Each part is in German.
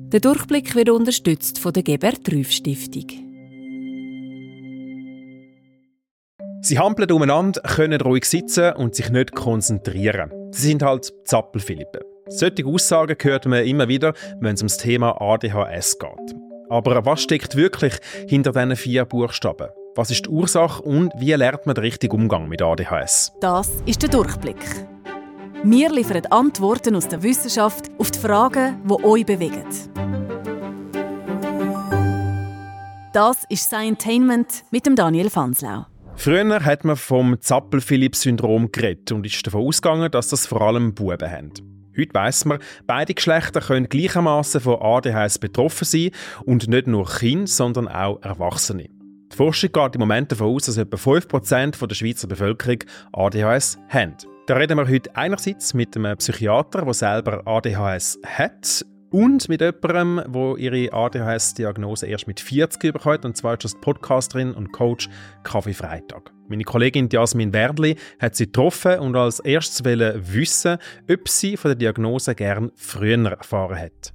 Der Durchblick wird unterstützt von der Gebert-Rüff-Stiftung. Sie hampeln umeinander, können ruhig sitzen und sich nicht konzentrieren. Sie sind halt Zappelphilippe. Solche Aussagen hört man immer wieder, wenn es ums Thema ADHS geht. Aber was steckt wirklich hinter diesen 4 Buchstaben? Was ist die Ursache und wie lernt man den richtigen Umgang mit ADHS? Das ist der Durchblick. Wir liefern Antworten aus der Wissenschaft auf die Fragen, die euch bewegen. Das ist Scientainment mit dem Daniel Fanslau. Früher hat man vom Zappel-Philipp-Syndrom geredet und ist davon ausgegangen, dass das vor allem Buben haben. Heute weiss man, beide Geschlechter können gleichermaßen von ADHS betroffen sein und nicht nur Kinder, sondern auch Erwachsene. Die Forschung geht im Moment davon aus, dass etwa 5% der Schweizer Bevölkerung ADHS haben. Da reden wir heute einerseits mit einem Psychiater, der selber ADHS hat, und mit jemandem, der ihre ADHS-Diagnose erst mit 40 bekommt, und zwar ist das die Podcasterin und Coach Kaffee Freitag. Meine Kollegin Jasmin Werdli hat sie getroffen und als erstes wissen, ob sie von der Diagnose gern früher erfahren hat.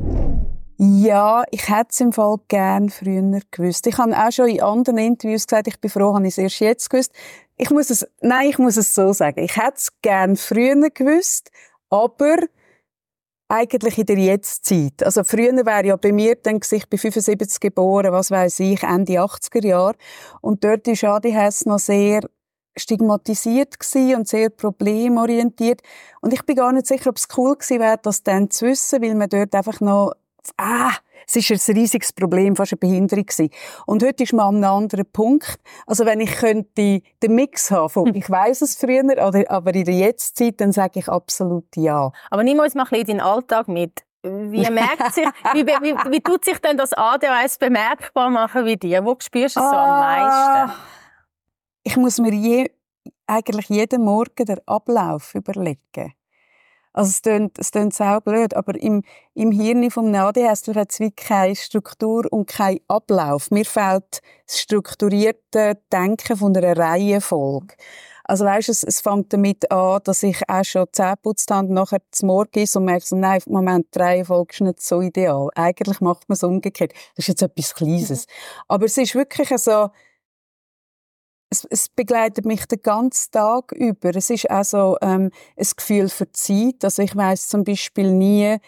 Ja, ich hätte es im Fall gern früher gewusst. Ich habe auch schon in anderen Interviews gesagt, ich bin froh, habe ich es erst jetzt gewusst. Ich muss es so sagen. Ich hätte es gern früher gewusst, aber eigentlich in der Jetztzeit. Also früher wäre ja bei mir, denke ich bin 75 geboren, was weiss ich, Ende 80er Jahre. Und dort war ADHS noch sehr stigmatisiert gewesen und sehr problemorientiert. Und ich bin gar nicht sicher, ob es cool gewesen wäre, das dann zu wissen, weil man dort einfach noch, es ist ein riesiges Problem, fast eine Behinderung gewesen. Und heute ist man an einem anderen Punkt. Also wenn ich könnte den Mix haben von, ich weiss es früher, aber in der Jetztzeit, dann sage ich absolut ja. Aber nimm uns mal ein bisschen in den Alltag mit. Wie merkt sich, wie tut sich denn das ADHS bemerkbar machen wie dir? Wo spürst du es so am meisten? Ich muss mir eigentlich jeden Morgen den Ablauf überlegen. Also es klingt sau blöd, aber im Hirn vom ADHS hat es wie keine Struktur und keinen Ablauf. Mir fehlt das strukturierte Denken von einer Reihenfolge. Also weisst, es fängt damit an, dass ich auch schon Zähne geputzt habe und nachher zum Morgen ist und merke so, nein, Moment, die Reihenfolge ist nicht so ideal. Eigentlich macht man es umgekehrt. Das ist jetzt etwas Kleines. Aber es ist wirklich so, es begleitet mich den ganzen Tag über. Es ist auch so ein Gefühl für Zeit. Also ich weiss zum Beispiel nie,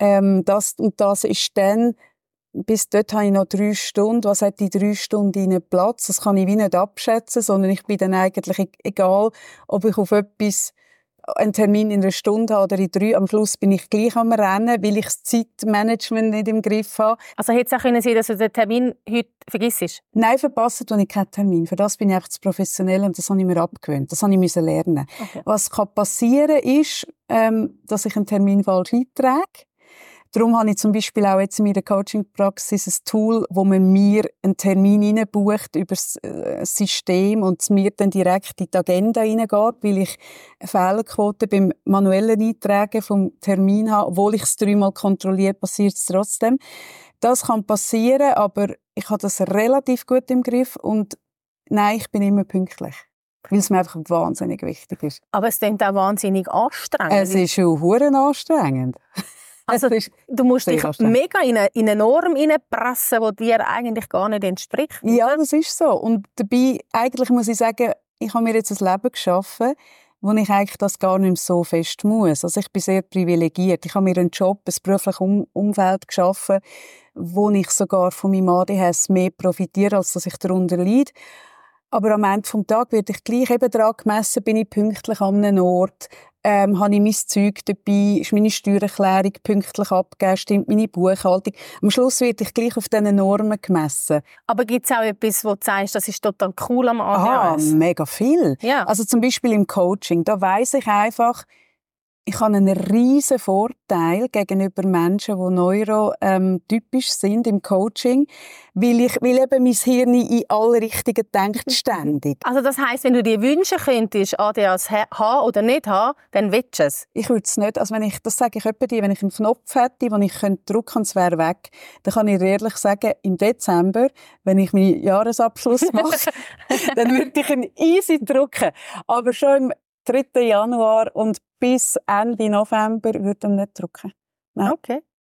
das und das ist dann, bis dort habe ich noch 3 Stunden. Was hat in 3 Stunden Platz? Das kann ich wie nicht abschätzen, sondern ich bin dann eigentlich egal, ob ich auf etwas einen Termin in 1 Stunde habe oder in 3. Am Schluss bin ich gleich am Rennen, weil ich das Zeitmanagement nicht im Griff habe. Also hätte es auch sein können, dass du den Termin heute vergisst? Nein, verpassen tue ich keinen Termin. Für das bin ich einfach zu professionell und das habe ich mir abgewöhnt. Das habe ich lernen. Okay. Was kann passieren ist, dass ich einen Termin falsch eintrage. Darum habe ich zum Beispiel auch jetzt in meiner Coaching-Praxis ein Tool, wo man mir einen Termin reinbucht über das System und es mir dann direkt in die Agenda reingeht, weil ich eine Fehlerquote beim manuellen Eintragen vom Termin habe. Obwohl ich es 3-mal kontrolliere, passiert es trotzdem. Das kann passieren, aber ich habe das relativ gut im Griff und nein, ich bin immer pünktlich. Weil es mir einfach wahnsinnig wichtig ist. Aber es klingt auch wahnsinnig anstrengend. Es ist schon verdammt anstrengend. Also, du musst dich mega in eine Norm hineinpressen, die dir eigentlich gar nicht entspricht. Ja, das ist so. Und dabei, eigentlich muss ich sagen, ich habe mir jetzt ein Leben geschaffen, wo ich eigentlich das gar nicht mehr so fest muss. Also ich bin sehr privilegiert. Ich habe mir einen Job, ein berufliches Umfeld geschaffen, wo ich sogar von meinem ADHS mehr profitiere, als dass ich darunter leide. Aber am Ende des Tages werde ich gleich eben daran gemessen, bin ich pünktlich an einem Ort, habe ich mein Zeug dabei, ist meine Steuererklärung pünktlich abgegeben, stimmt meine Buchhaltung. Am Schluss werde ich gleich auf diesen Normen gemessen. Aber gibt es auch etwas, wo du sagst, das ist total cool am ADHS? Mega viel. Ja. Also zum Beispiel im Coaching, da weiss ich einfach, ich habe einen riesen Vorteil gegenüber Menschen, die neurotypisch sind im Coaching, weil eben mein Hirn in alle Richtungen denkt ständig. Also das heisst, wenn du dir wünschen könntest, ADHS haben oder nicht haben, dann willst du es? Ich würde es nicht. Also das sage ich etwa dir, wenn ich einen Knopf hätte, den ich drücken könnte und es wäre weg, dann kann ich ehrlich sagen, im Dezember, wenn ich meinen Jahresabschluss mache, dann würde ich ihn easy drücken. Aber schon im 3. Januar und bis Ende November würde ich nicht drücken. Nein. Okay. Nein.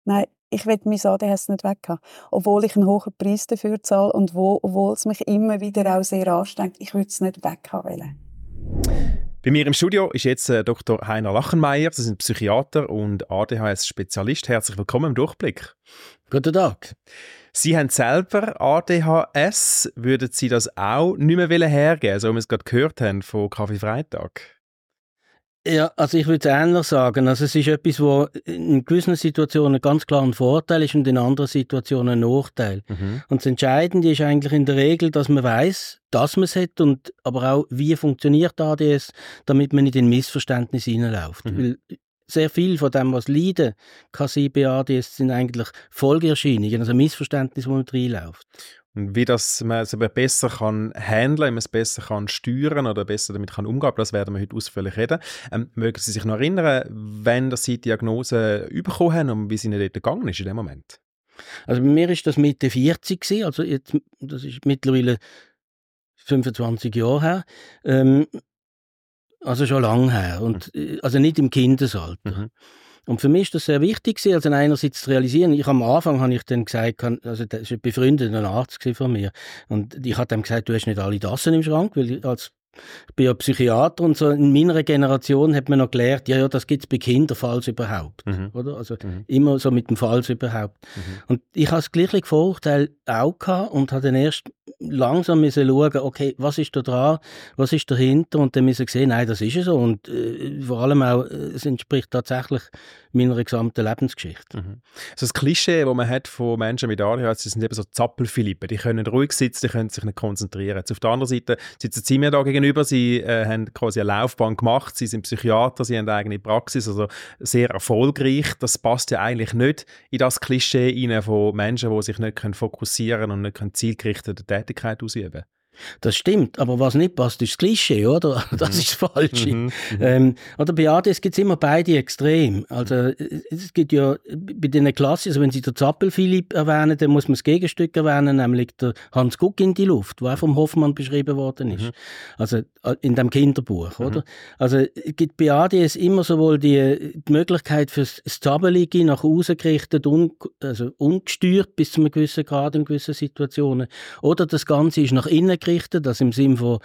ich will mein ADHS nicht weghaben. Obwohl ich einen hohen Preis dafür zahle und obwohl es mich immer wieder auch sehr anstrengt, ich würde es nicht weghaben wollen. Bei mir im Studio ist jetzt Dr. Heiner Lachenmeier. Sie sind Psychiater und ADHS-Spezialist. Herzlich willkommen im Durchblick. Guten Tag. Sie haben selber ADHS. Würden Sie das auch nicht mehr hergeben, so wie wir es gerade gehört haben von Kaffee Freitag? Ja, also ich würde es ähnlich sagen. Also es ist etwas, wo in gewissen Situationen ganz klar ein Vorteil ist und in anderen Situationen ein Nachteil. Und das Entscheidende ist eigentlich in der Regel, dass man weiss, dass man es hat und aber auch, wie funktioniert ADS, damit man nicht in Missverständnis hineinläuft. Weil sehr viel von dem, was Leiden kann sein bei ADS, sind eigentlich Folgeerscheinungen, also Missverständnisse, wo man reinläuft. Und wie man es aber besser kann handeln, wie man es besser kann steuern oder besser damit kann umgehen, das werden wir heute ausführlich reden. Mögen Sie sich noch erinnern, wann Sie die Diagnose bekommen haben und wie es Ihnen dort gegangen ist in dem Moment? Also bei mir war das Mitte 40 gewesen, also jetzt, das ist mittlerweile 25 Jahre her, also schon lange her, und, also nicht im Kindesalter. Und für mich ist das sehr wichtig, also einerseits zu realisieren. Am Anfang habe ich dann gesagt, also das ist ein befreundeter Arzt von mir, und ich habe ihm gesagt, du hast nicht alle Tassen im Schrank, weil ich bin ja Psychiater und so in meiner Generation hat man noch gelernt, ja, das gibt es bei Kindern, falls überhaupt, oder? Also immer so mit dem falls überhaupt. Und ich habe das gleiche Vorurteil auch gehabt und habe dann erst langsam schauen, okay, was ist da dran, was ist dahinter, und dann müssen sehen, nein, das ist ja so, und vor allem auch, es entspricht tatsächlich meiner gesamten Lebensgeschichte. So das Klischee, das man hat von Menschen mit ADHS, sind eben so Zappelphilippen. Die können ruhig sitzen, die können sich nicht konzentrieren. Jetzt auf der anderen Seite sitzen Sie mir da gegenüber, Sie haben quasi eine Laufbahn gemacht, Sie sind Psychiater, Sie haben eine eigene Praxis, also sehr erfolgreich. Das passt ja eigentlich nicht in das Klischee rein von Menschen, die sich nicht fokussieren können und nicht zielgerichtete Tätigkeit ausüben können. Das stimmt, aber was nicht passt, ist das Klischee, oder? Das ist das Falsche. Oder bei ADS gibt es immer beide Extreme. Also es gibt ja bei den Klassen, also wenn Sie den Zappel-Philipp erwähnen, dann muss man das Gegenstück erwähnen, nämlich der Hans Guck in die Luft, der auch vom Hoffmann beschrieben worden ist. Also in dem Kinderbuch, oder? Also es gibt bei ADS immer sowohl die Möglichkeit für das Zappeln nach außen gerichtet, also ungesteuert bis zu einem gewissen Grad in gewissen Situationen, oder das Ganze ist nach innen gerichtet, also im Sinne von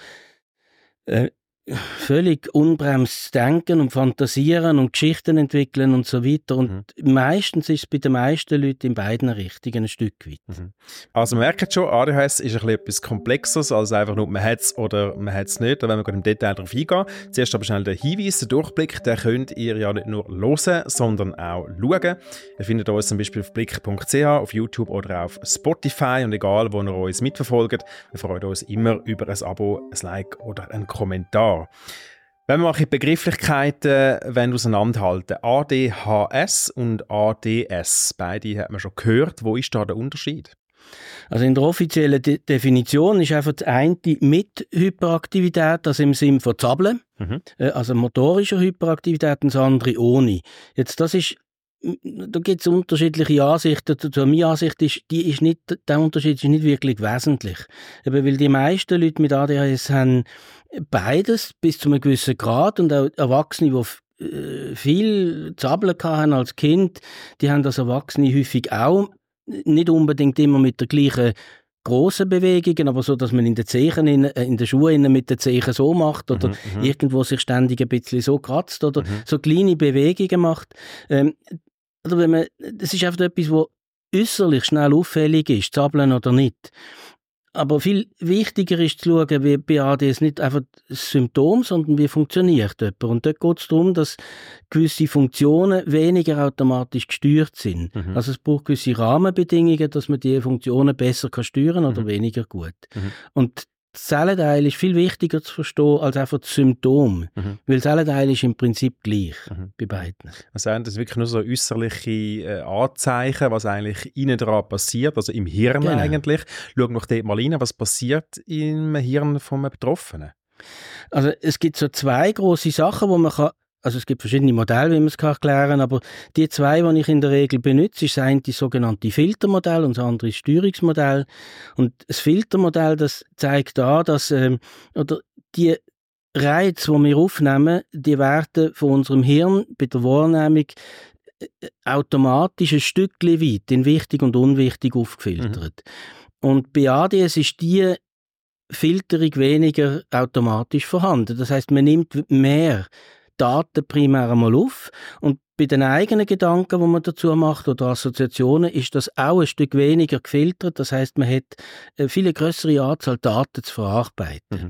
völlig unbremst denken und fantasieren und Geschichten entwickeln und so weiter. Und meistens ist es bei den meisten Leuten in beiden Richtungen ein Stück weit. Also man merkt schon, ADHS ist ein bisschen etwas Komplexeres als einfach nur, man hat es oder man hat es nicht. Da werden wir gerade im Detail darauf eingehen. Zuerst aber schnell der Hinweis, den Durchblick, den könnt ihr ja nicht nur hören, sondern auch schauen. Ihr findet uns zum Beispiel auf blick.ch, auf YouTube oder auf Spotify, und egal, wo ihr uns mitverfolgt, wir freuen uns immer über ein Abo, ein Like oder einen Kommentar. Wenn wir mal die Begrifflichkeiten auseinanderhalten, ADHS und ADS, beide hat man schon gehört. Wo ist da der Unterschied? Also in der offiziellen Definition ist einfach das eine mit Hyperaktivität, also im Sinne von Zappeln, also motorischer Hyperaktivität, und das andere ohne. Jetzt, das ist, da gibt es unterschiedliche Ansichten. Meine Ansicht ist, der Unterschied ist nicht wirklich wesentlich. Eben, weil die meisten Leute mit ADHS haben beides bis zu einem gewissen Grad, und auch Erwachsene, die viel Zappeln hatten als Kind, die haben als Erwachsene häufig auch, nicht unbedingt immer mit der gleichen grossen Bewegungen, aber so, dass man in den Zehen, in den Schuhen mit den Zehen so macht oder irgendwo sich ständig ein bisschen so kratzt oder so kleine Bewegungen macht. Oder wenn man, das ist einfach etwas, was äußerlich schnell auffällig ist, zappeln oder nicht. Aber viel wichtiger ist zu schauen, wie bei ADS nicht einfach das Symptom, sondern wie funktioniert jemand. Und dort geht es darum, dass gewisse Funktionen weniger automatisch gesteuert sind. Also es braucht gewisse Rahmenbedingungen, dass man diese Funktionen besser steuern kann oder weniger gut. Und das Zellenteil ist viel wichtiger zu verstehen als einfach das Symptom. Weil das Zellenteil ist im Prinzip gleich bei beiden. Also das sind wirklich nur so äußerliche Anzeichen, was eigentlich innen dran passiert, also im Hirn eigentlich. Schauen wir doch dort mal rein, was passiert im Hirn vom Betroffenen. Also es gibt so zwei grosse Sachen, wo man kann. Also es gibt verschiedene Modelle, wie man es erklären kann, aber die zwei, die ich in der Regel benutze, ist das eine sogenannte Filtermodell und das andere ist Steuerungsmodell. Und das Filtermodell, das zeigt an, dass oder die Reize, die wir aufnehmen, die werden von unserem Hirn bei der Wahrnehmung automatisch ein Stückchen weit in wichtig und unwichtig aufgefiltert. Und bei ADS ist die Filterung weniger automatisch vorhanden. Das heißt, man nimmt mehr Daten primär einmal auf und bei den eigenen Gedanken, die man dazu macht oder Assoziationen, ist das auch ein Stück weniger gefiltert. Das heißt, man hat eine viel größere Anzahl Daten zu verarbeiten.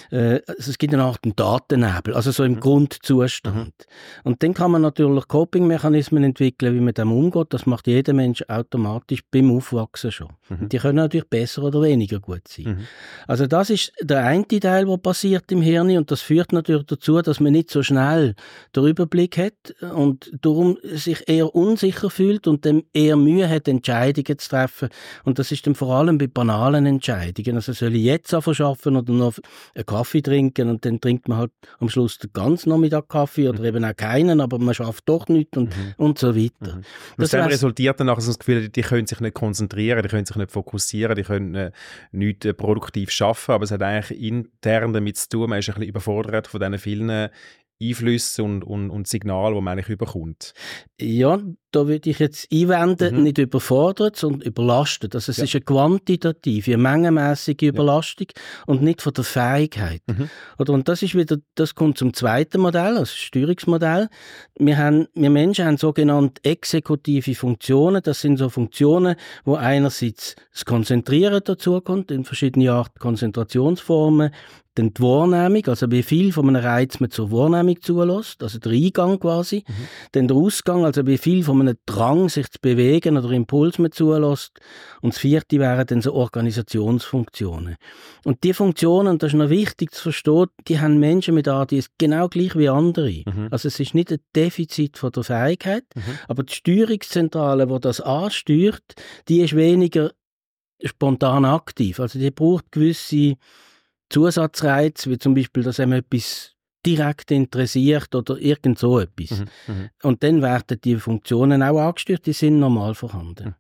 Es gibt eine Art Datennebel, also so im Grundzustand. Und dann kann man natürlich Coping-Mechanismen entwickeln, wie man damit umgeht. Das macht jeder Mensch automatisch beim Aufwachsen schon. Die können natürlich besser oder weniger gut sein. Also das ist der eine Teil, der passiert im Hirn, und das führt natürlich dazu, dass man nicht so schnell den Überblick hat und darum sich eher unsicher fühlt und dann eher Mühe hat, Entscheidungen zu treffen. Und das ist dann vor allem bei banalen Entscheidungen. Also soll ich jetzt arbeiten oder noch einen Kaffee trinken, und dann trinkt man halt am Schluss den ganzen Nachmittag Kaffee oder eben auch keinen, aber man schafft doch nichts und so weiter. Das resultiert dann nachher so das Gefühl, die können sich nicht konzentrieren, die können sich nicht fokussieren, die können nicht produktiv arbeiten, aber es hat eigentlich intern damit zu tun, man ist ein bisschen überfordert von diesen vielen Einflüsse und Signale, die man eigentlich überkommt. Ja, da würde ich jetzt einwenden, nicht überfordert, sondern überlastet. Also es ist eine quantitative, eine mengenmässige Überlastung und nicht von der Fähigkeit. Und das kommt zum zweiten Modell, also Steuerungsmodell. Wir Menschen haben sogenannte exekutive Funktionen. Das sind so Funktionen, wo einerseits das Konzentrieren dazukommt, in verschiedene Arten Konzentrationsformen, dann die Wahrnehmung, also wie viel von einem Reiz man zur Wahrnehmung zulässt, also der Eingang quasi, dann der Ausgang, also wie viel von einem Drang, sich zu bewegen oder Impuls man zulässt, und das vierte wären dann so Organisationsfunktionen. Und die Funktionen, das ist noch wichtig zu verstehen, die haben Menschen mit ADS genau gleich wie andere. Also es ist nicht ein Defizit von der Fähigkeit, aber die Steuerungszentrale, die das ansteuert, die ist weniger spontan aktiv. Also die braucht gewisse Zusatzreiz, wie zum Beispiel, dass einem etwas direkt interessiert oder irgend so etwas. Und dann werden die Funktionen auch angesteuert, die sind normal vorhanden.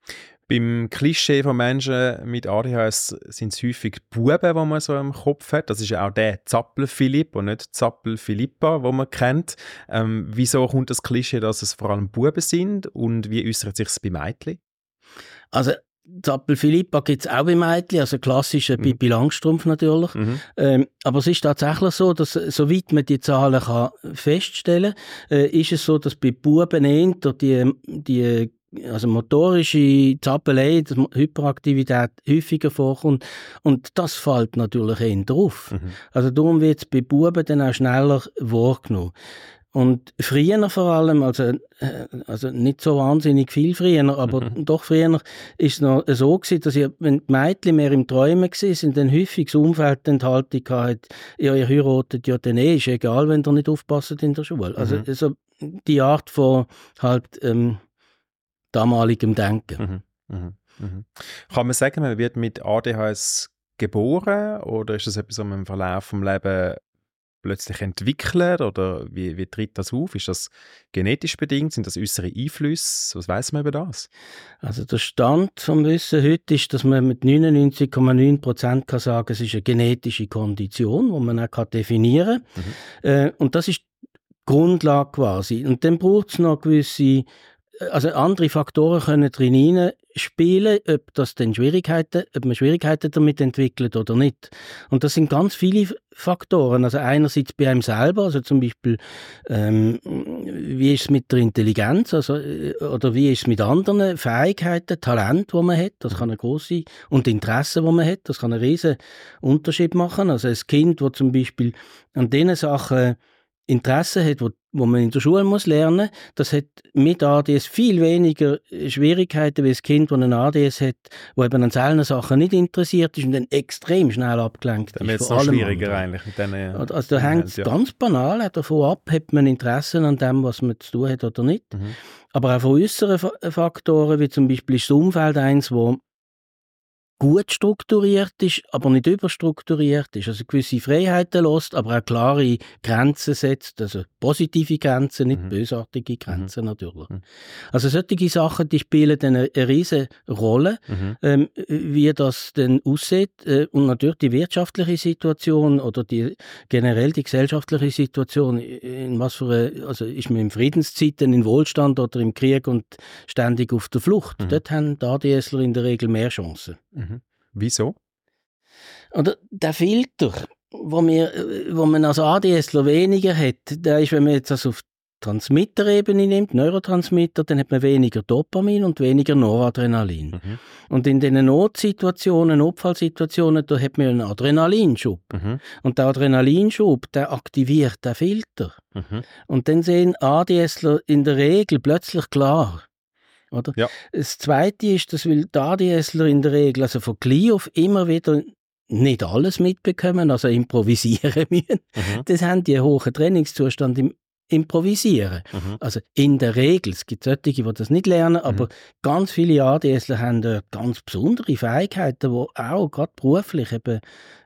Beim Klischee von Menschen mit ADHS sind es häufig Buben, die man so im Kopf hat. Das ist ja auch der Zappel-Philipp und nicht Zappel-Philippa, den man kennt. Wieso kommt das Klischee, dass es vor allem Buben sind, und wie äußert sich es bei Mädchen? Also Zappel-Philippa gibt es auch bei Mädchen, also klassischer Pippi Langstrumpf natürlich. Aber es ist tatsächlich so, dass, soweit man die Zahlen kann feststellen kann, ist es so, dass bei Buben eher die also motorische Zappelei, Hyperaktivität häufiger vorkommt, und das fällt natürlich eher auf. Also darum wird es bei Buben dann auch schneller wahrgenommen. Und früher vor allem, also nicht so wahnsinnig viel früher, aber doch früher ist es noch so gewesen, dass wenn die Mädchen mehr im Träumen waren, dann häufig das Umfeld die Enthaltung hatte, ja, ihr heiratet ja dann ist egal, wenn ihr nicht aufpasst in der Schule. Also die Art von halt damaligem Denken. Kann man sagen, man wird mit ADHS geboren, oder ist das etwas, was man im Verlauf des Lebens plötzlich entwickelt, oder wie tritt das auf? Ist das genetisch bedingt? Sind das äußere Einflüsse? Was weiss man über das? Also der Stand vom Wissen heute ist, dass man mit 99,9% kann sagen, es ist eine genetische Kondition, die man auch definieren kann. Und das ist die Grundlage quasi. Und dann braucht es noch gewisse, also andere Faktoren können drin spielen, ob man Schwierigkeiten damit entwickelt oder nicht. Und das sind ganz viele Faktoren. Also einerseits bei einem selber, also zum Beispiel, wie ist es mit der Intelligenz, also, oder wie ist es mit anderen Fähigkeiten, Talent, die man hat, das kann eine grosse, und Interessen, die man hat, das kann einen riesen Unterschied machen. Also ein Kind, das zum Beispiel an diesen Sachen Interesse hat, wo man in der Schule muss lernen, das hat mit ADS viel weniger Schwierigkeiten wie ein Kind, das einen ADS hat, das eben an solchen Sachen nicht interessiert ist und dann extrem schnell abgelenkt ist. Dann wird es noch schwieriger eigentlich. Mit denen, also da hängt es ganz banal auch davon ab, hat man Interesse an dem, was man zu tun hat oder nicht. Aber auch von äußeren Faktoren, wie zum Beispiel ist das Umfeld eins, wo gut strukturiert ist, aber nicht überstrukturiert ist. Also gewisse Freiheiten lässt, aber auch klare Grenzen setzt, also positive Grenzen, nicht bösartige Grenzen natürlich. Also solche Sachen, die spielen eine riesige Rolle, wie das denn aussieht und natürlich die wirtschaftliche Situation oder generell die gesellschaftliche Situation, in was für also ist man in Friedenszeiten, in Wohlstand oder im Krieg und ständig auf der Flucht. Dort haben die ADSler in der Regel mehr Chancen. Wieso? Oder der Filter, wo man als ADSler weniger hat, der ist, wenn man jetzt also auf Transmitterebene nimmt, Neurotransmitter, dann hat man weniger Dopamin und weniger Noradrenalin. Und in diesen Notsituationen, Notfallsituationen, da hat man einen Adrenalinschub. Und der Adrenalinschub, der aktiviert den Filter. Und dann sehen ADSler in der Regel plötzlich klar. Oder? Ja. Das Zweite ist, dass die ADSler in der Regel also von klein auf immer wieder nicht alles mitbekommen, also improvisieren müssen. Das haben die einen hohen Trainingszustand im Improvisieren. Also in der Regel, es gibt solche, die das nicht lernen, aber ganz viele ADSler haben dort ganz besondere Fähigkeiten, die auch gerade beruflich eben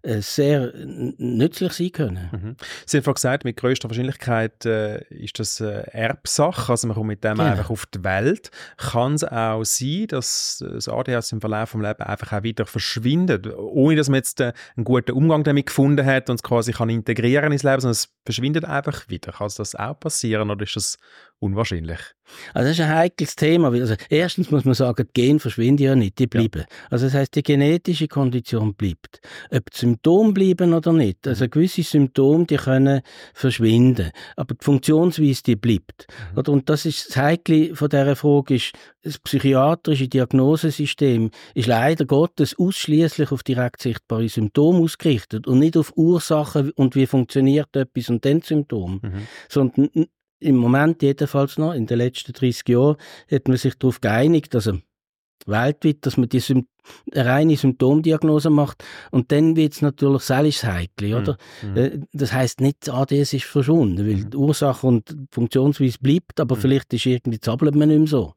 sehr nützlich sein können. Sie haben vorhin gesagt, mit grösster Wahrscheinlichkeit ist das Erbsache, also man kommt mit dem einfach auf die Welt. Kann es auch sein, dass das ADHS im Verlauf des Lebens einfach auch wieder verschwindet, ohne dass man jetzt einen guten Umgang damit gefunden hat und es quasi kann integrieren ins Leben, sondern es verschwindet einfach wieder? Kann das auch passieren oder ist das unwahrscheinlich? Also das ist ein heikles Thema. Also erstens muss man sagen, die Gene verschwinden ja nicht, die bleiben. Also das heisst, die genetische Kondition bleibt. Ob die Symptome bleiben oder nicht. Also gewisse Symptome, die können verschwinden. Aber die Funktionsweise, die bleibt. Und das ist das Heikle von dieser Frage, ist, das psychiatrische Diagnosesystem ist leider Gottes ausschließlich auf direkt sichtbare Symptome ausgerichtet und nicht auf Ursachen und wie funktioniert etwas und dann Symptome. Sondern im Moment jedenfalls noch, in den letzten 30 Jahren, hat man sich darauf geeinigt, also weltweit, dass man eine reine Symptomdiagnose macht und dann wird es natürlich selbst heikel, oder? Das heisst nicht, das ADS ist verschwunden, weil die Ursache und die Funktionsweise bleibt, aber vielleicht ist irgendwie zappelt man nicht mehr so.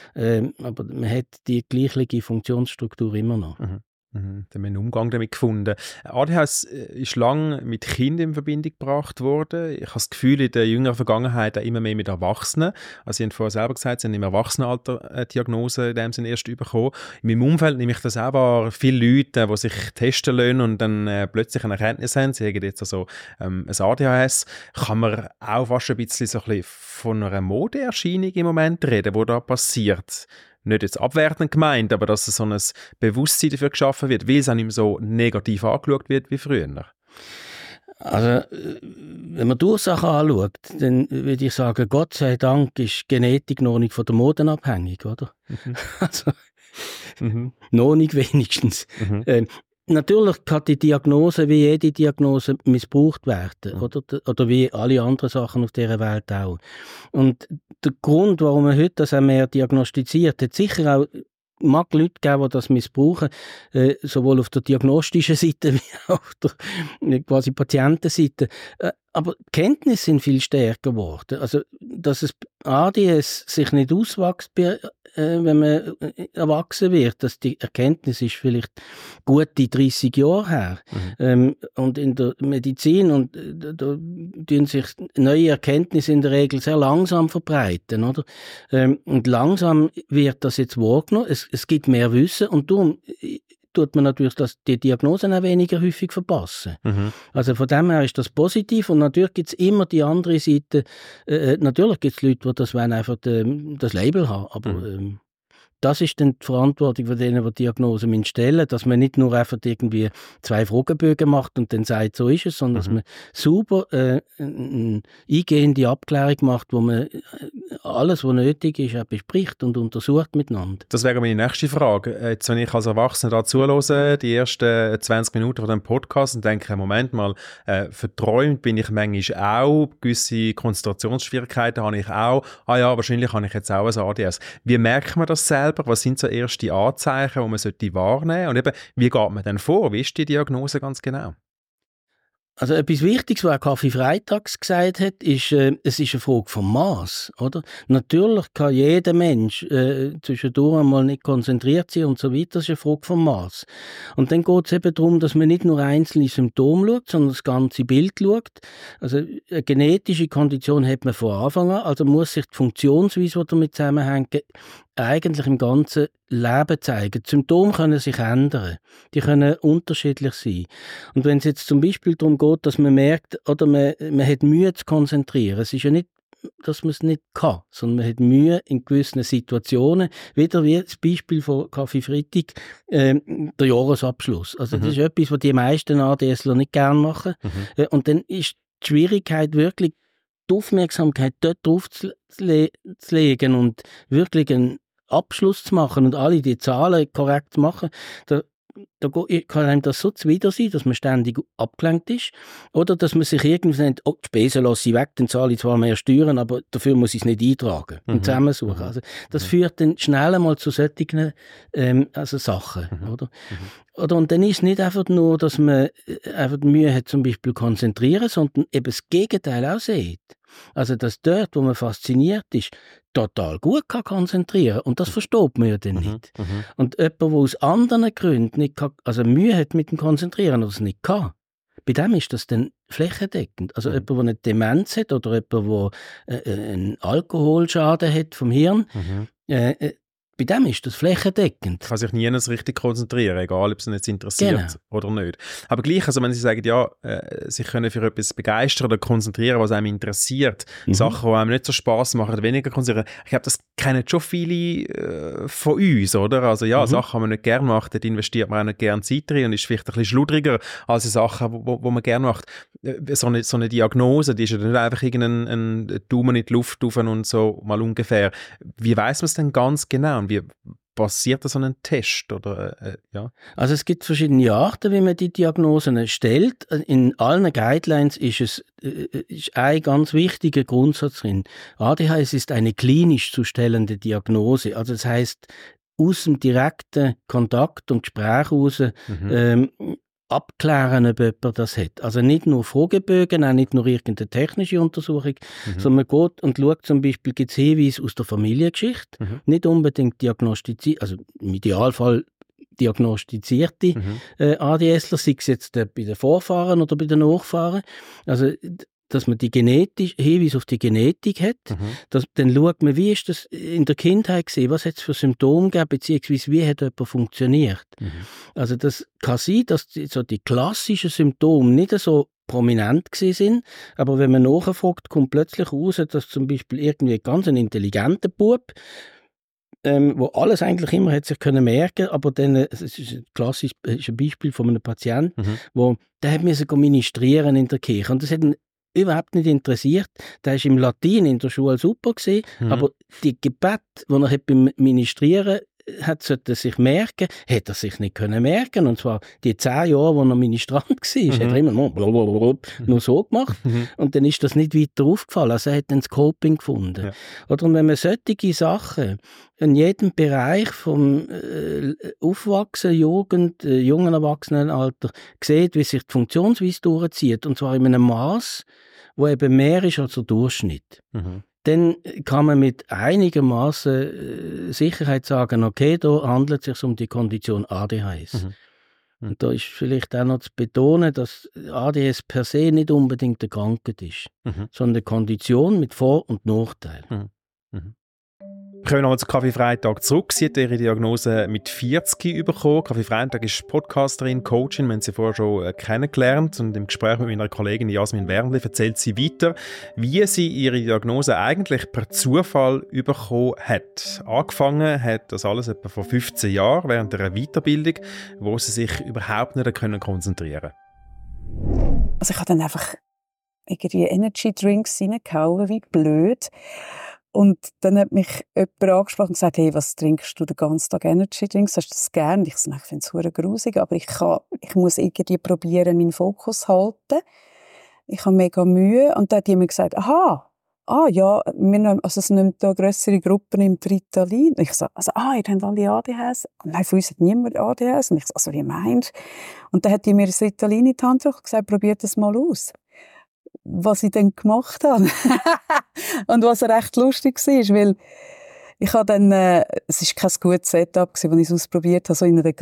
Aber man hat die gleiche Funktionsstruktur immer noch. Dann haben wir einen Umgang damit gefunden. ADHS ist lange mit Kindern in Verbindung gebracht worden. Ich habe das Gefühl, in der jüngeren Vergangenheit auch immer mehr mit Erwachsenen. Also Sie haben vorher selber gesagt, Sie haben im Erwachsenenalter eine Diagnose in dem Sinne erst bekommen. In meinem Umfeld nehme ich das auch wahr. Viele Leute, die sich testen lassen und dann plötzlich eine Erkenntnis haben, sie haben jetzt also ein ADHS, kann man auch fast ein bisschen von einer Modeerscheinung im Moment reden, die da passiert. Nicht jetzt abwertend gemeint, aber dass so ein Bewusstsein dafür geschaffen wird, weil es auch nicht mehr so negativ angeschaut wird wie früher. Also, wenn man die Ursachen anschaut, dann würde ich sagen, Gott sei Dank ist Genetik noch nicht von der Mode abhängig, oder? Also, noch nicht wenigstens. Natürlich kann die Diagnose, wie jede Diagnose, missbraucht werden, oder wie alle anderen Sachen auf dieser Welt auch. Und der Grund, warum man heute das auch mehr diagnostiziert, hat sicher auch mag Leute geben, die das missbrauchen, sowohl auf der diagnostischen Seite wie auch auf der quasi Patientenseite. Aber die Kenntnisse sind viel stärker geworden. Also, dass es ADS sich nicht auswächst, wenn man erwachsen wird, dass die Erkenntnis ist vielleicht gute 30 Jahre her. Und in der Medizin und da tun sich neue Erkenntnisse in der Regel sehr langsam verbreiten, oder? Und langsam wird das jetzt wahrgenommen. Es gibt mehr Wissen und darum tut man natürlich die Diagnosen auch weniger häufig verpassen. Also von dem her ist das positiv und natürlich gibt es immer die andere Seite. Natürlich gibt es Leute, die das wollen, einfach das Label haben, aber das ist dann die Verantwortung von denen, die Diagnosen stellen, dass man nicht nur einfach irgendwie 2 Fragebögen macht und dann sagt, so ist es, sondern dass man sauber eine eingehende Abklärung macht, wo man alles, was nötig ist, auch bespricht und untersucht miteinander. Das wäre meine nächste Frage. Jetzt, wenn ich als Erwachsener da zuhöre, die ersten 20 Minuten von dem Podcast und denke, Moment mal, verträumt bin ich manchmal auch, gewisse Konzentrationsschwierigkeiten habe ich auch, wahrscheinlich habe ich jetzt auch ein ADS. Wie merkt man das selber? Was sind so erste Anzeichen, die man wahrnehmen sollte? Und eben, wie geht man denn vor? Wie ist die Diagnose ganz genau? Also etwas Wichtiges, was Kaffee Freitags gesagt hat, ist, es ist eine Frage vom Maß, oder? Natürlich kann jeder Mensch zwischendurch einmal nicht konzentriert sein und so weiter, das ist eine Frage vom Maß. Und dann geht es eben darum, dass man nicht nur einzelne Symptome schaut, sondern das ganze Bild schaut. Also eine genetische Kondition hat man von Anfang an, also muss sich die Funktionsweise, die damit zusammenhängt, eigentlich im ganzen Leben zeigen. Die Symptome können sich ändern. Die können unterschiedlich sein. Und wenn es jetzt zum Beispiel darum geht, dass man merkt, oder man hat Mühe zu konzentrieren, es ist ja nicht, dass man es nicht kann, sondern man hat Mühe in gewissen Situationen, wieder wie das Beispiel von Kaffee Freitag, der Jahresabschluss. Also das ist etwas, was die meisten ADSler nicht gerne machen. Und dann ist die Schwierigkeit wirklich, die Aufmerksamkeit dort drauf zu legen und wirklich einen Abschluss zu machen und alle die Zahlen korrekt zu machen, da kann einem das so zuwider sein, dass man ständig abgelenkt ist oder dass man sich irgendwie denkt, die Spesen lasse ich weg, dann zahle ich zwar mehr Steuern, aber dafür muss ich es nicht eintragen und zusammensuchen. Also das führt dann schnell einmal zu solchen Sachen. Oder? Und dann ist es nicht einfach nur, dass man einfach Mühe hat, zum Beispiel konzentrieren, sondern eben das Gegenteil auch sieht. Also dass dort, wo man fasziniert ist, total gut kann konzentrieren und das versteht man ja dann nicht. Und jemand, der aus anderen Gründen nicht kann, also Mühe hat mit dem Konzentrieren oder es nicht kann, bei dem ist das dann flächendeckend. Also jemand, der eine Demenz hat oder jemand, der einen Alkoholschaden hat vom Hirn, bei dem ist das flächendeckend. Kann sich nie richtig konzentrieren, egal ob es ihn jetzt interessiert oder nicht. Aber gleich, also wenn Sie sagen, ja, Sie können für etwas begeistern oder konzentrieren, was einem interessiert, Sachen, die einem nicht so Spass machen, weniger konzentrieren. Ich glaube, das kennen schon viele von uns, oder? Also ja, Sachen, die man nicht gerne macht, dort investiert man auch nicht gerne Zeit drin und ist vielleicht ein bisschen schludriger als Sachen, wo man gerne macht. So eine Diagnose, die ist ja nicht einfach irgendein Daumen in die Luft rauf und so mal ungefähr. Wie weiss man es denn ganz genau? Wie passiert so ein Test? Oder, ja? Also es gibt verschiedene Arten, wie man die Diagnosen stellt. In allen Guidelines ist ein ganz wichtiger Grundsatz drin. ADHS ist eine klinisch zu stellende Diagnose. Also das heisst, aus dem direkten Kontakt und Gespräch heraus abklären, ob jemand das hat. Also nicht nur Fragebögen, auch nicht nur irgendeine technische Untersuchung, sondern man geht und schaut zum Beispiel, gibt es Hinweise aus der Familiengeschichte, nicht unbedingt diagnostiziert, also im Idealfall diagnostizierte ADSler, sei es jetzt bei den Vorfahren oder bei den Nachfahren. Also dass man die Hinweise auf die Genetik hat, dann schaut man, wie ist das in der Kindheit gewesen, was hat es für Symptome gegeben, beziehungsweise wie hat jemand funktioniert. Also das kann sein, dass so die klassischen Symptome nicht so prominent gewesen sind, aber wenn man nachfragt, kommt plötzlich raus, dass zum Beispiel irgendwie ganz ein intelligenter Bub, wo alles eigentlich immer hat sich können merken, aber dann, es ist ein Beispiel von einem Patienten, der hat müssen ministrieren in der Kirche und das hat ihn überhaupt nicht interessiert. Der war im Latein in der Schule super gewesen, aber die Gebete, die er beim Ministrieren sollte sich merken, hätte er sich nicht können merken. Und zwar die 10 Jahre, wo er Ministrant war, hat er immer nur so gemacht. Und dann ist das nicht weiter aufgefallen. Also er hat dann das Coping gefunden. Ja. Oder und wenn man solche Sachen in jedem Bereich vom Aufwachsen, Jugend, jungen Erwachsenenalter sieht, wie sich die Funktionsweise durchzieht, und zwar in einem Maß, wo eben mehr ist als der Durchschnitt. Dann kann man mit einigermaßen Sicherheit sagen, okay, da handelt es sich um die Kondition ADHS. Und da ist vielleicht auch noch zu betonen, dass ADHS per se nicht unbedingt eine Krankheit ist, sondern eine Kondition mit Vor- und Nachteilen. Wir kommen nochmal zu Kaffee Freitag zurück. Sie hat ihre Diagnose mit 40 bekommen. Kaffee Freitag ist Podcasterin, Coachin. Wir haben sie vorher schon kennengelernt. Und im Gespräch mit meiner Kollegin Jasmin Wernli erzählt sie weiter, wie sie ihre Diagnose eigentlich per Zufall bekommen hat. Angefangen hat das alles etwa vor 15 Jahren während einer Weiterbildung, wo sie sich überhaupt nicht konzentrieren konnte. Also ich habe dann einfach irgendwie Energy Drinks reingehauen, wie blöd. Und dann hat mich jemand angesprochen und gesagt, hey, was trinkst du den ganzen Tag Energy Drinks? Hast du das gern? Ich finde es verdammt grusig, aber ich muss irgendwie probieren, meinen Fokus zu halten. Ich habe mega Mühe. Und dann hat jemand gesagt, aha, ja, es nimmt da grössere Gruppen im Ritalin. Ich so, ihr habt alle ADHS? Nein, von uns hat niemand ADHS. Und ich so, wie meinst du? Und dann hat die mir das Ritalin in die Hand gedrückt und gesagt, probiert das mal aus. Was ich dann gemacht habe. Und was recht lustig war, weil ich habe dann, es war kein gutes Setup, als ich es ausprobiert habe, so in einer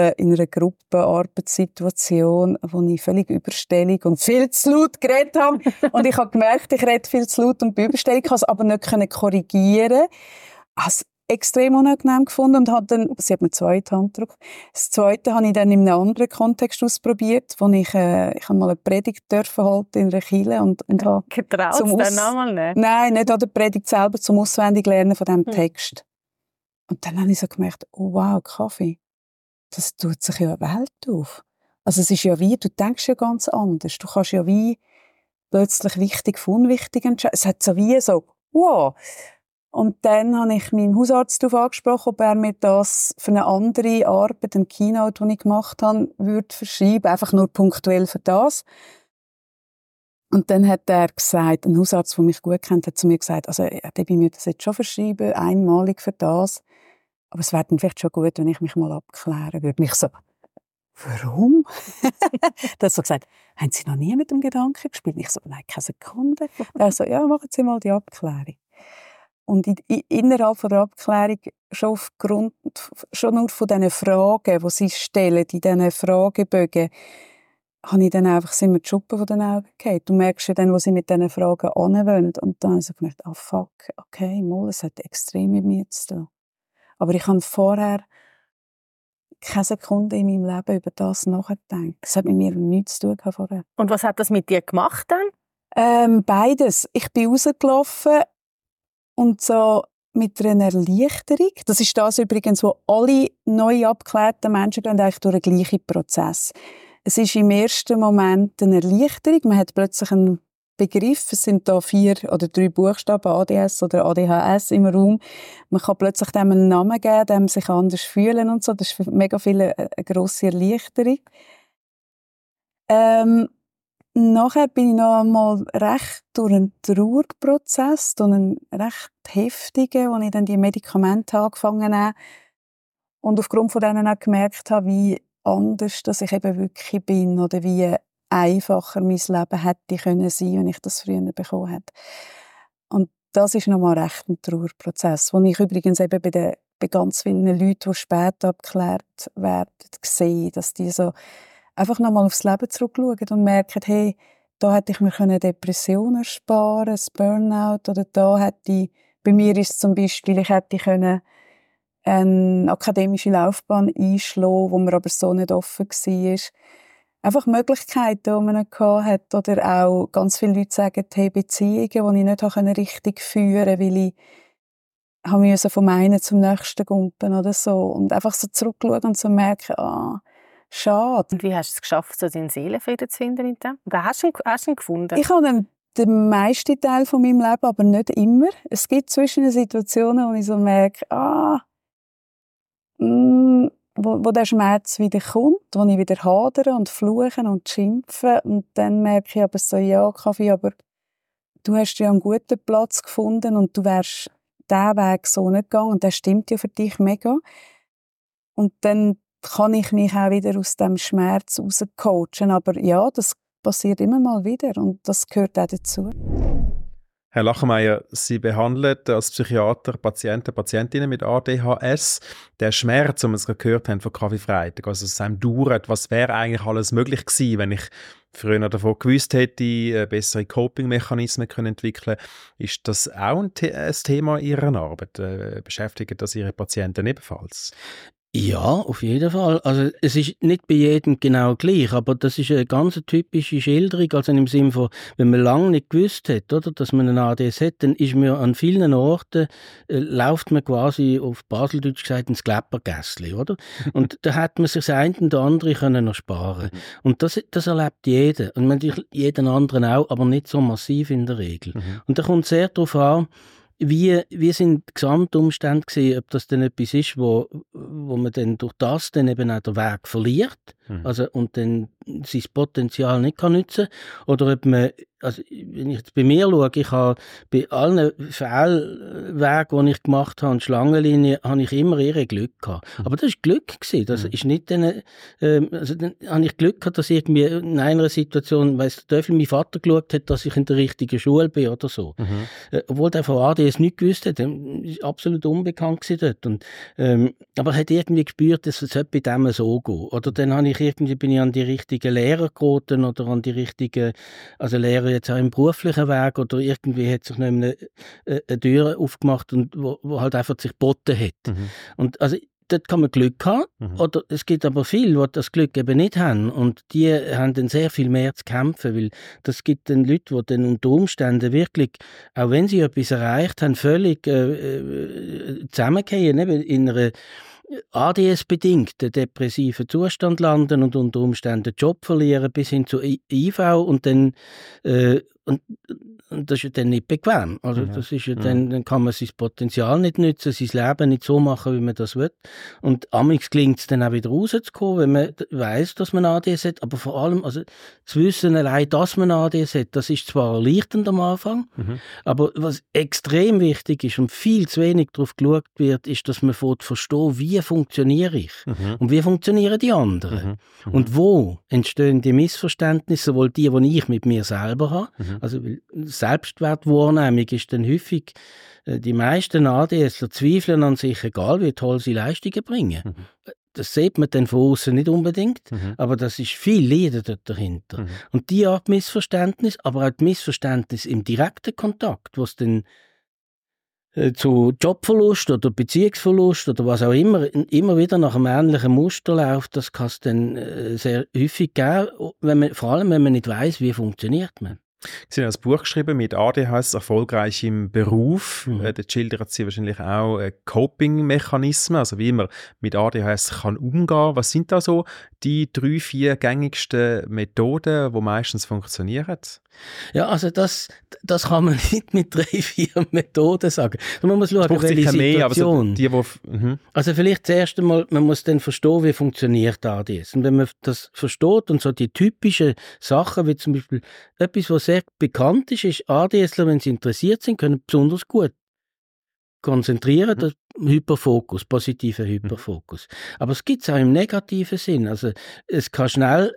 Gruppenarbeitssituation, wo ich völlig überstellig und viel zu laut geredet habe. Und ich habe gemerkt, ich rede viel zu laut und bin überstellig, konnte es aber nicht korrigieren. Ich habe es extrem unangenehm gefunden und habe dann, sie hat mir 2 Hand gedrückt. Das Zweite habe ich dann in einem anderen Kontext ausprobiert, wo ich habe mal eine Predigt halten in einer Kirche und habe getraut dann nochmal nicht? Nein, nicht an der Predigt selber, zum Auswendiglernen von diesem Text. Und dann habe ich so gemerkt, oh wow, Kaffee, das tut sich ja eine Welt auf. Also es ist ja wie, du denkst ja ganz anders. Du kannst ja wie plötzlich wichtig von unwichtig entscheiden. Es hat so wie so, wow. Und dann habe ich meinen Hausarzt darauf angesprochen, ob er mir das für eine andere Arbeit, eine Keynote, die ich gemacht habe, würde verschreiben, einfach nur punktuell für das. Und dann hat er gesagt, ein Hausarzt, der mich gut kennt, hat zu mir gesagt, also er würde mir das jetzt schon verschreiben, einmalig für das, aber es wäre dann vielleicht schon gut, wenn ich mich mal abklären würde. Mich so, warum? Er hat so gesagt, haben Sie noch nie mit dem Gedanken gespielt? Ich so, nein, keine Sekunde. Er so, ja, machen Sie mal die Abklärung. Und innerhalb von der Abklärung, schon nur von diesen Fragen, die sie stellen, in diesen Fragebögen, habe ich dann einfach, sind mir die Schuppen von den Augen gefallen. Du merkst ja dann, wo sie mit diesen Fragen anwollen. Und dann habe ich so gemerkt, fuck, okay, es hat extrem mit mir zu tun. Aber ich habe vorher keine Sekunde in meinem Leben über das nachgedacht. Das hat mit mir nichts zu tun vorher. Und was hat das mit dir gemacht dann? Beides. Ich bin rausgelaufen und so mit einer Erleichterung. Das ist das übrigens, wo alle neu abgeklärten Menschen gehen eigentlich durch den gleichen Prozess. Es ist im ersten Moment eine Erleichterung. Man hat plötzlich einen Begriff. Es sind da 4 oder 3 Buchstaben, ADS oder ADHS im Raum. Man kann plötzlich dem einen Namen geben, dem sich anders fühlen und so. Das ist für mega viele eine grosse Erleichterung. Nachher bin ich noch einmal recht durch einen Trauerprozess, durch einen recht heftigen, wo ich dann die Medikamente angefangen habe und aufgrund von denen auch gemerkt habe, wie anders dass ich eben wirklich bin oder wie einfacher mein Leben hätte können sein, wenn ich das früher bekommen hätte. Und das ist noch mal recht ein Trauerprozess, wo ich übrigens eben bei ganz vielen Leuten, die später abgeklärt werden, sehe, dass die so einfach nochmal aufs Leben zurückschauen und merken, hey, da hätte ich mir Depressionen ersparen, ein Burnout, oder da hätte ich, bei mir ist es zum Beispiel, ich hätte eine akademische Laufbahn einschlagen, wo mir aber so nicht offen war. Einfach Möglichkeiten, die man nicht hatte, oder auch ganz viele Leute sagen, hey, Beziehungen, die ich nicht richtig führen konnte, weil ich vom einen zum nächsten gumpen oder so. Und einfach so zurückschauen und so merken, schade. Und wie hast du es geschafft, so deinen Seelenfrieden zu finden mit dem? Oder hast du ihn gefunden? Ich habe den meisten Teil von meinem Leben, aber nicht immer. Es gibt zwischen Situationen, wo ich so merke, wo der Schmerz wieder kommt, wo ich wieder hadere und fluche und schimpfe. Und dann merke ich aber so, ja, Kaffee, aber du hast ja einen guten Platz gefunden und du wärst diesen Weg so nicht gegangen. Und das stimmt ja für dich mega. Und dann kann ich mich auch wieder aus dem Schmerz rauscoachen. Aber ja, das passiert immer mal wieder und das gehört auch dazu. Herr Lachenmeier, Sie behandeln als Psychiater Patientinnen mit ADHS. Der Schmerz, den wir es gehört haben von Kaffee Freitag, also es einem dauert, was wäre eigentlich alles möglich gewesen, wenn ich früher davon gewusst hätte, bessere Coping-Mechanismen entwickeln können. Ist das auch ein Thema Ihrer Arbeit? Beschäftigen das Ihre Patienten ebenfalls? Ja, auf jeden Fall. Also es ist nicht bei jedem genau gleich, aber das ist eine ganz typische Schilderung, also im Sinne von, wenn man lange nicht gewusst hat, oder, dass man einen ADS hat, dann ist man an vielen Orten, läuft man quasi auf Baseldeutsch gesagt ins Kleppergässli, oder? Und da hat man sich das eine und andere können ersparen. Und das erlebt jeder. Und natürlich jeden anderen auch, aber nicht so massiv in der Regel. Und da kommt sehr darauf an, wie sind die Gesamtumstände gewesen, ob das denn etwas ist, wo man dann durch das dann eben auch den Weg verliert, also, und dann sein Potenzial nicht kann nutzen oder ob man, also wenn ich jetzt bei mir schaue, ich habe bei allen Fehlwegen, die ich gemacht habe, und Schlangenlinien, habe ich immer eher Glück gehabt. Aber das war Glück gewesen. Das ist nicht dann, also dann habe ich Glück gehabt, dass irgendwie in einer Situation, weiss der Teufel, mein Vater geschaut hat, dass ich in der richtigen Schule bin oder so. Obwohl der von ADS nicht gewusst hat, ist absolut unbekannt gewesen dort. Und, aber er hat irgendwie gespürt, dass es bei dem so geht. Oder dann habe ich bin ich an die richtigen Lehrer geraten oder an die richtigen, also Lehrer jetzt auch im beruflichen Weg oder irgendwie hat sich noch eine Tür aufgemacht und wo halt einfach sich geboten hat. Und also dort kann man Glück haben, oder es gibt aber viele, die das Glück eben nicht haben und die haben dann sehr viel mehr zu kämpfen, weil das gibt dann Leute, die dann unter Umständen wirklich, auch wenn sie etwas erreicht haben, völlig zusammengehen, eben in einer ADS-bedingten depressiven Zustand landen und unter Umständen den Job verlieren bis hin zu IV und dann und das ist ja dann nicht bequem. Also das ist ja dann kann man sein Potenzial nicht nutzen, sein Leben nicht so machen, wie man das will. Und amigs gelingt es dann auch wieder rauszukommen, wenn man weiss, dass man ADS hat, aber vor allem, also zu wissen allein, dass man ADS hat, das ist zwar erleichternd am Anfang, aber was extrem wichtig ist und viel zu wenig darauf geschaut wird, ist, dass man versteht, wie funktioniere ich und wie funktionieren die anderen und wo entstehen die Missverständnisse, sowohl die ich mit mir selber habe, also Selbstwertwahrnehmung ist dann häufig, die meisten ADSler zweifeln an sich, egal wie toll sie Leistungen bringen. Das sieht man dann von außen nicht unbedingt, aber das ist viel Leiden dort dahinter. Und die Art Missverständnis, aber auch die Missverständnis im direkten Kontakt, was dann zu Jobverlust oder Beziehungsverlust oder was auch immer wieder nach einem ähnlichen Muster läuft, das kann es dann sehr häufig geben, vor allem wenn man nicht weiss, wie funktioniert man. Sie haben ein Buch geschrieben mit ADHS erfolgreich im Beruf. Dort schildert Sie wahrscheinlich auch Coping-Mechanismen, also wie man mit ADHS kann umgehen. Was sind da so die 3, 4 gängigsten Methoden, die meistens funktionieren? Ja, also das kann man nicht mit 3, 4 Methoden sagen. Man muss schauen, welche Situation. Mehr, aber so Also vielleicht das erste Mal, man muss dann verstehen, wie funktioniert ADS. Und wenn man das versteht und so die typischen Sachen, wie zum Beispiel etwas, was sehr bekannt ist ADSler, wenn sie interessiert sind, können besonders gut konzentrieren, das Hyperfokus, positiver Hyperfokus. Aber es gibt es auch im negativen Sinn. Also es kann schnell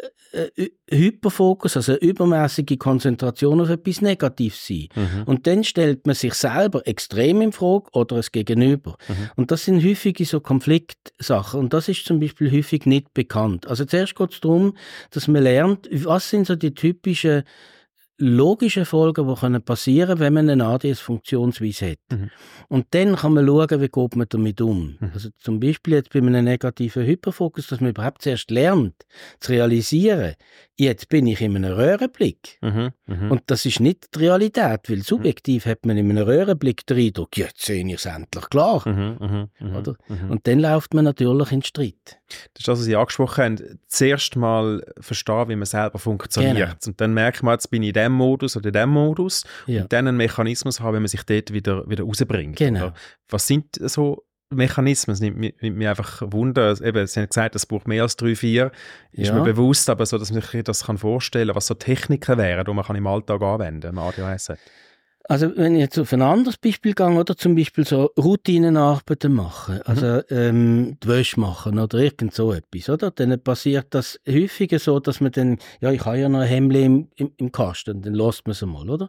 Hyperfokus, also übermäßige Konzentration auf etwas Negatives sein. Und dann stellt man sich selber extrem in Frage oder es Gegenüber. Und das sind häufige so Konfliktsachen. Und das ist zum Beispiel häufig nicht bekannt. Also zuerst geht es darum, dass man lernt, was sind so die typischen logische Folgen, die passieren können, wenn man eine ADS-Funktionsweise hat. Und dann kann man schauen, wie geht man damit um. Also zum Beispiel jetzt bei einem negativen Hyperfokus, dass man überhaupt zuerst lernt, zu realisieren, jetzt bin ich in einem Röhrenblick. Und das ist nicht die Realität, weil subjektiv hat man in einem Röhrenblick den Eindruck, jetzt sehe ich es endlich klar. Oder? Und dann läuft man natürlich in den Streit. Das ist das, was Sie angesprochen haben. Zuerst mal verstehen, wie man selber funktioniert. Genau. Und dann merkt man, jetzt bin ich in diesem Modus oder in diesem Modus. Ja. Und dann einen Mechanismus haben, wenn man sich dort wieder rausbringt. Genau. Oder? Was sind so Mechanismen? Es nimmt mich einfach Wunder. Eben, Sie haben gesagt, es braucht mehr als 3, 4. Ist mir bewusst, aber so, dass man sich das vorstellen kann, was so Techniken wären, die man im Alltag anwenden kann, wenn man ADHS hat. Also wenn ich jetzt auf ein anderes Beispiel gehe, oder zum Beispiel so Routinenarbeiten machen, also die Wäsche machen oder irgend so etwas, oder? Dann passiert das häufiger so, dass man dann, ja, ich habe ja noch ein Hemdli im Kasten, dann lässt man es mal, oder?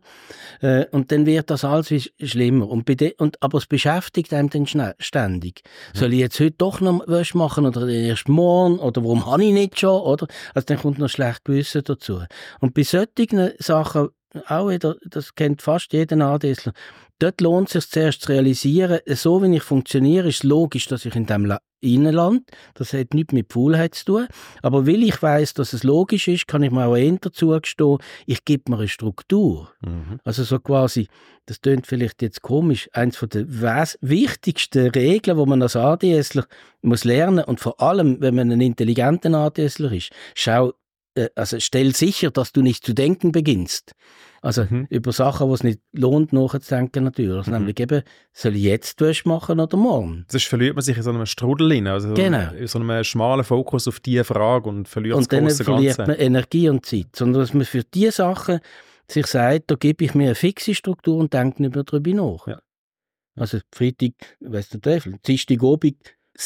Und dann wird das alles schlimmer. Aber es beschäftigt einem dann ständig. Soll ich jetzt heute doch noch Wäsche machen oder erst morgen? Oder warum habe ich nicht schon? Oder? Also dann kommt noch schlecht Gewissen dazu. Und bei solchen Sachen auch wieder, das kennt fast jeder ADSler. Dort lohnt es sich zuerst zu realisieren, so wie ich funktioniere, ist es logisch, dass ich in diesem reinlande. Das hat nichts mit Faulheit zu tun. Aber weil ich weiss, dass es logisch ist, kann ich mir auch eher zugestehen, ich gebe mir eine Struktur. Also so quasi, das klingt vielleicht jetzt komisch, eins von der wichtigsten Regeln, die man als ADSler muss lernen, und vor allem, wenn man ein intelligenter ADSler ist, stell sicher, dass du nicht zu denken beginnst. Also über Sachen, die es nicht lohnt, nachzudenken natürlich. Nämlich eben, soll ich jetzt Wäsche machen oder morgen? Sonst verliert man sich in so einem Strudel rein, also in so einem schmalen Fokus auf diese Frage und verliert das große Ganze. Und dann verliert man Energie und Zeit. Sondern dass man für diese Sachen sich sagt, da gebe ich mir eine fixe Struktur und denke nicht mehr darüber nach. Ja. Also Freitag, weiss der Teufel, Dienstagabend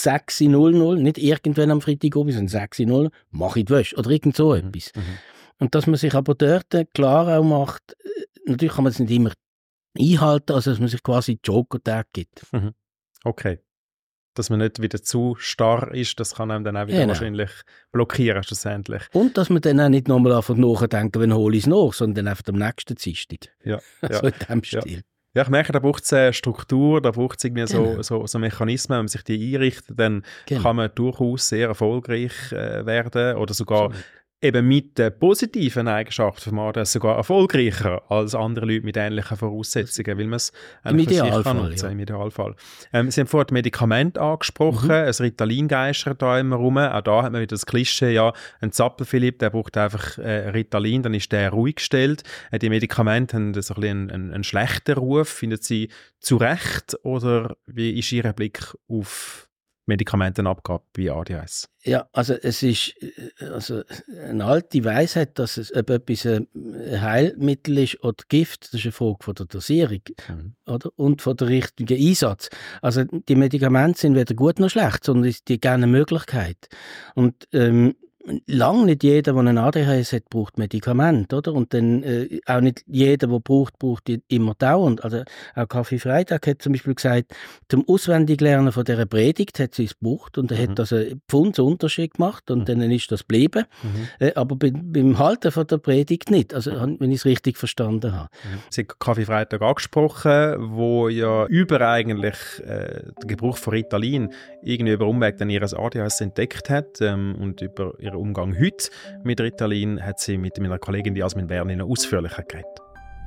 6:00, nicht irgendwann am Freitagabend, sondern 6:00, mache ich die Wäsche oder irgend so etwas. Und dass man sich aber dort klar auch macht, natürlich kann man es nicht immer einhalten, also dass man sich quasi Joker-Tag gibt. Okay. Dass man nicht wieder zu starr ist, das kann einem dann auch wieder wahrscheinlich blockieren schlussendlich. Und dass man dann auch nicht nochmal anfängt nachdenken, wenn hole ich es nach, sondern dann einfach am nächsten Dienstag. Ja. So in diesem Stil. Ja, ich merke, da braucht es Struktur, da braucht es irgendwie so Mechanismen, wenn man sich die einrichtet, dann kann man durchaus sehr erfolgreich werden oder sogar eben mit den positiven Eigenschaften von ADHS sogar erfolgreicher als andere Leute mit ähnlichen Voraussetzungen, weil man es im Idealfall. Sie haben vorhin das Medikament angesprochen, ein Ritalin geistert da immer rum. Auch da hat man wieder das Klischee, ja, ein Zappel-Philipp, der braucht einfach Ritalin, dann ist der ruhig gestellt. Die Medikamente haben so ein bisschen einen schlechten Ruf. Finden Sie zu Recht oder wie ist Ihr Blick auf Medikamentenabgabe bei ADHS? Ja, also es ist eine alte Weisheit, dass es, ob etwas ein Heilmittel ist oder Gift, das ist eine Frage von der Dosierung oder? Und von der richtigen Einsatz. Also die Medikamente sind weder gut noch schlecht, sondern die geben eine Möglichkeit. Und lang nicht jeder, der einen ADHS hat, braucht Medikamente, oder? Und dann auch nicht jeder, der braucht immer dauernd. Also auch Kaffee Freitag hat zum Beispiel gesagt, zum Auswendiglernen von dieser Predigt hat sie es gebraucht und er hat also einen Pfundsunterschied gemacht und dann ist das geblieben. Aber beim Halten von der Predigt nicht, also wenn ich es richtig verstanden habe. Sie haben Kaffee Freitag angesprochen, wo ja über eigentlich den Gebrauch von Ritalin irgendwie über Umweg dann ihres ADHS entdeckt hat und über ihren Umgang heute mit Ritalin hat sie mit meiner Kollegin Jasmin Berliner ausführlicher geredet.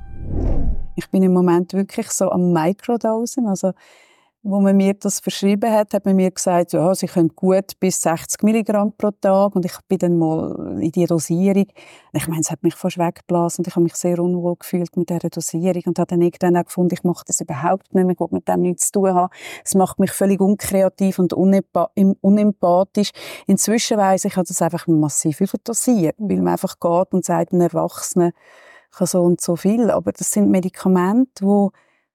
Ich bin im Moment wirklich so am Mikrodosen, also wo man mir das verschrieben hat, hat man mir gesagt, ja, sie können gut bis 60 Milligramm pro Tag und ich bin dann mal in die Dosierung. Ich meine, es hat mich fast weggeblasen und ich habe mich sehr unwohl gefühlt mit dieser Dosierung und habe dann irgendwann auch gefunden, ich mache das überhaupt nicht mehr, ich will mit dem nichts zu tun haben. Es macht mich völlig unkreativ und unempathisch. Inzwischen weiss ich, habe das einfach massiv überdosiert, weil man einfach geht und sagt, ein Erwachsener kann so und so viel. Aber das sind Medikamente, die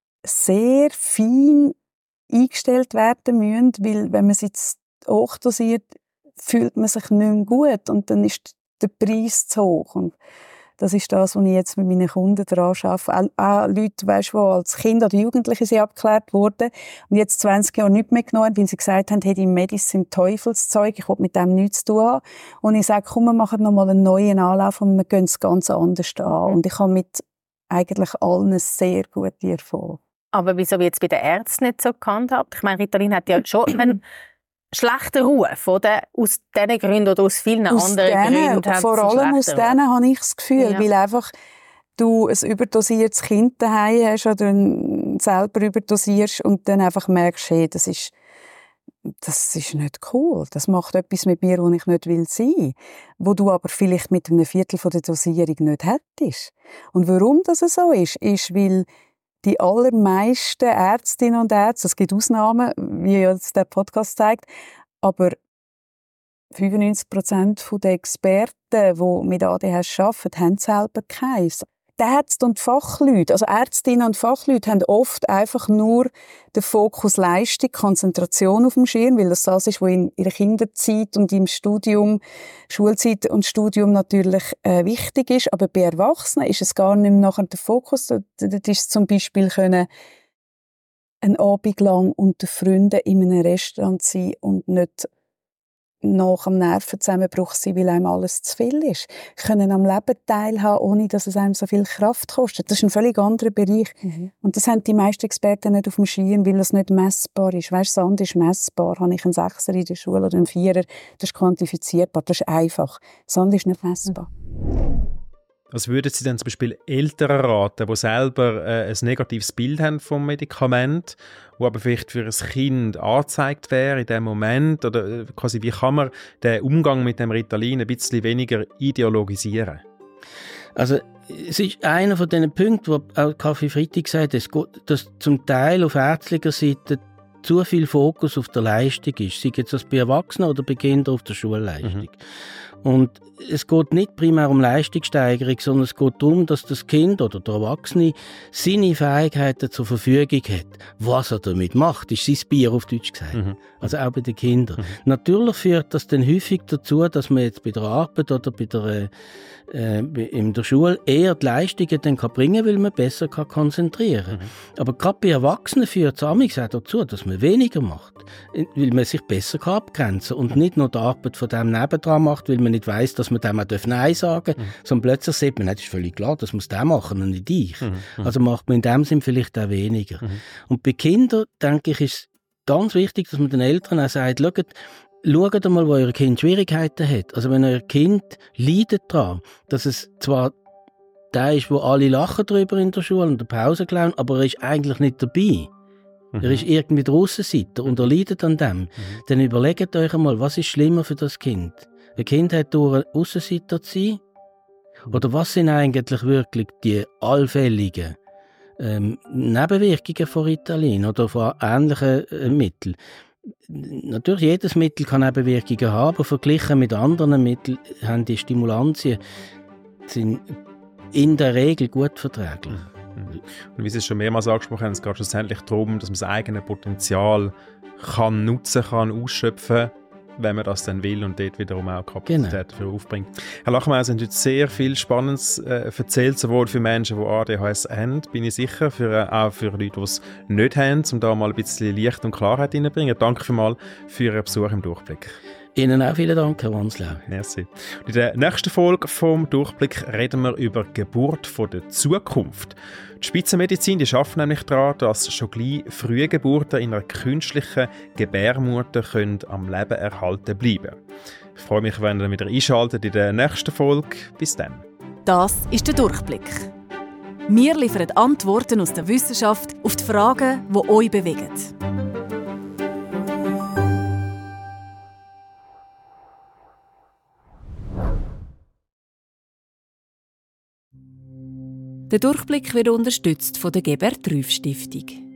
sehr fein eingestellt werden müssen, weil wenn man sie jetzt hochdosiert, fühlt man sich nicht mehr gut und dann ist der Preis zu hoch. Und das ist das, was ich jetzt mit meinen Kunden daran arbeite. Auch Leute, weißt, die als Kind oder Jugendliche sind abgeklärt wurden und jetzt 20 Jahre nichts mehr genommen haben, weil sie gesagt haben, hey, die Medis sind Teufelszeug, ich will mit dem nichts zu tun haben. Und ich sage, komm, wir machen nochmal einen neuen Anlauf und wir gehen es ganz anders an. Und ich habe mit eigentlich allen sehr gute Erfolge. Aber wieso wird es bei den Ärzten nicht so gehandhabt? Ich meine, Ritalin hat ja schon einen schlechten Ruf, oder? Aus diesen Gründen oder aus vielen anderen Gründen. Vor allem aus denen habe ich das Gefühl, weil einfach du ein überdosiertes Kind daheim hast oder selber überdosierst und dann einfach merkst, hey, das ist nicht cool. Das macht etwas mit mir, wo ich nicht sein will. Wo du aber vielleicht mit einem Viertel von der Dosierung nicht hättest. Und warum das so ist, weil die allermeisten Ärztinnen und Ärzte, es gibt Ausnahmen, wie jetzt der Podcast zeigt, aber 95% der Experten, die mit ADHS arbeiten, haben selber keins. Die Ärzte und Fachleute, also Ärztinnen und Fachleute, haben oft einfach nur den Fokus Leistung, Konzentration auf dem Schirm, weil das ist, was in ihrer Kinderzeit und im Studium, Schulzeit und Studium natürlich wichtig ist. Aber bei Erwachsenen ist es gar nicht mehr nachher der Fokus. Das ist zum Beispiel einen Abend lang unter Freunden in einem Restaurant sein und nicht nach dem Nervenzusammenbruch sein, weil einem alles zu viel ist. Können am Leben teilhaben, ohne dass es einem so viel Kraft kostet. Das ist ein völlig anderer Bereich. Und das haben die meisten Experten nicht auf dem Schirm, weil das nicht messbar ist. Weißt, Sand ist messbar. Habe ich einen 6er in der Schule oder einen 4er, das ist quantifizierbar, das ist einfach. Sand ist nicht messbar. Was würden Sie denn zum Beispiel Eltern raten, die selber ein negatives Bild haben vom Medikament, wo aber vielleicht für ein Kind angezeigt wäre in dem Moment? Oder quasi, wie kann man den Umgang mit dem Ritalin ein bisschen weniger ideologisieren? Also es ist einer von diesen Punkten, wo auch Kaffee Fritti gesagt hat, dass zum Teil auf ärztlicher Seite zu viel Fokus auf der Leistung ist, sei jetzt das bei Erwachsenen oder bei Kindern auf der Schulleistung. Und es geht nicht primär um Leistungssteigerung, sondern es geht darum, dass das Kind oder der Erwachsene seine Fähigkeiten zur Verfügung hat. Was er damit macht, ist sein Bier auf Deutsch gesagt. Also auch bei den Kindern. Natürlich führt das dann häufig dazu, dass man jetzt bei der Arbeit oder in der Schule eher die Leistungen dann bringen kann, weil man besser konzentrieren kann. Aber gerade bei Erwachsenen führt es auch dazu, dass man weniger macht, weil man sich besser abgrenzen kann und nicht nur die Arbeit von dem nebendran macht, weil man nicht weiss, dass man dem auch Nein sagen darf, sondern plötzlich sieht man, das ist völlig klar, das muss der machen und nicht ich. Also macht man in dem Sinn vielleicht auch weniger. Und bei Kindern, denke ich, ist es ganz wichtig, dass man den Eltern auch sagt, schaut einmal, wo euer Kind Schwierigkeiten hat. Also wenn euer Kind leidet daran, dass es zwar der ist, wo alle lachen drüber in der Schule und der Pausenclown, aber er ist eigentlich nicht dabei. Er ist irgendwie der Aussenseiter und er leidet an dem. Dann überlegt euch einmal, was ist schlimmer für das Kind? Ein Kind hat durch einen Aussenseiter zu sein? Oder was sind eigentlich wirklich die allfälligen Nebenwirkungen von Ritalin oder von ähnlichen Mitteln? Natürlich, jedes Mittel kann Nebenwirkungen haben, aber verglichen mit anderen Mitteln haben die Stimulantien sind in der Regel gut verträglich. Und wie Sie es schon mehrmals angesprochen haben, es geht schlussendlich darum, dass man das eigene Potenzial kann nutzen kann, ausschöpfen, wenn man das dann will und dort wiederum auch Kapazität dafür aufbringt. Herr Lachmeier, Sie haben heute sehr viel Spannendes erzählt, sowohl für Menschen, die ADHS haben, bin ich sicher, auch für Leute, die es nicht haben, um da mal ein bisschen Licht und Klarheit reinzubringen. Danke vielmals für Ihren Besuch im Durchblick. Ihnen auch vielen Dank, Herr Wanslau. Merci. Und in der nächsten Folge vom Durchblick reden wir über die Geburt von der Zukunft. Die Spitzenmedizin arbeitet nämlich daran, dass schon gleich frühe Geburten in einer künstlichen Gebärmutter am Leben erhalten bleiben. Ich freue mich, wenn ihr wieder einschaltet in der nächsten Folge. Bis dann. Das ist der Durchblick. Wir liefern Antworten aus der Wissenschaft auf die Fragen, die euch bewegen. Der Durchblick wird unterstützt von der Gebert-Trüff Stiftung.